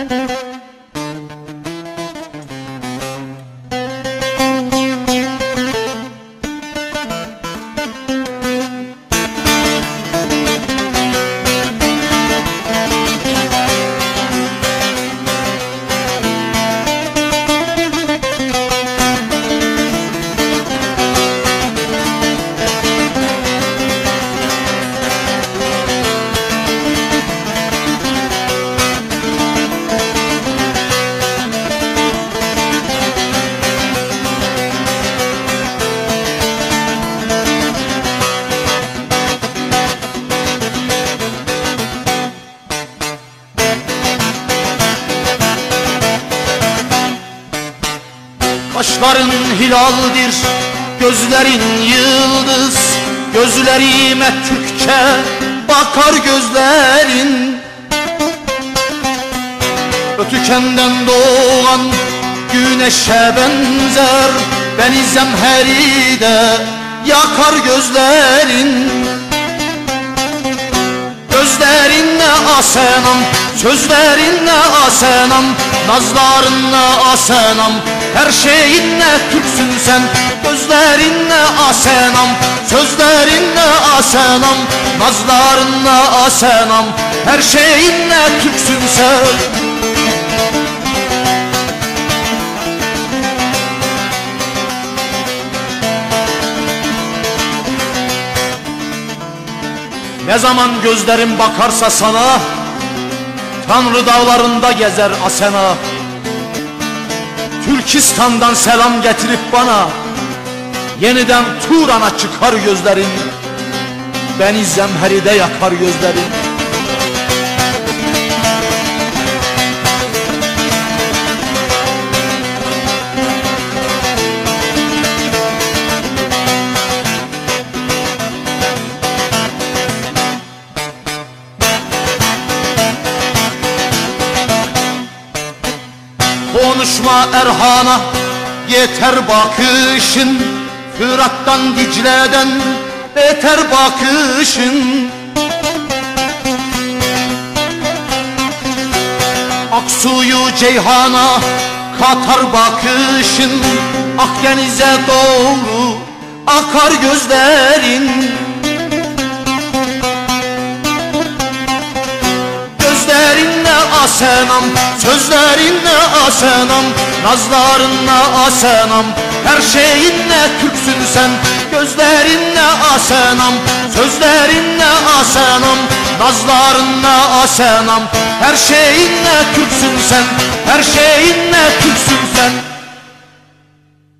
Kaşların hilaldir, gözlerin yıldız. Gözlerime Türkçe bakar gözlerin. Ötükenden doğan güneşe benzer. Beni zemheride yakar gözlerin. Gözlerinle asenam, sözlerinle asenam, nazlarınla asenam, her şeyinle Türksün sen. Gözlerinle asenam, sözlerinle asenam, nazlarınla asenam, her şeyinle Türksün sen. Ne zaman gözlerim bakarsa sana, Tanrı dağlarında gezer Asena. Türkistan'dan selam getirip bana, yeniden Turan'a çıkar gözlerin. Beni zemheride yakar gözlerin. Konuşma Erhan'a, yeter bakışın. Fırat'tan Dicle'den beter bakışın. Aksuyu Ceyhan'a katar bakışın. Akdeniz'e doğru akar gözlerin. Gözlerinle asenam, sözlerinle asenam, nazlarınla asenam, her şeyinle Türksün sen. Gözlerinle asenam, sözlerinle asenam, nazlarınla asenam, her şeyinle Türksün sen. Her şeyinle Türksün sen.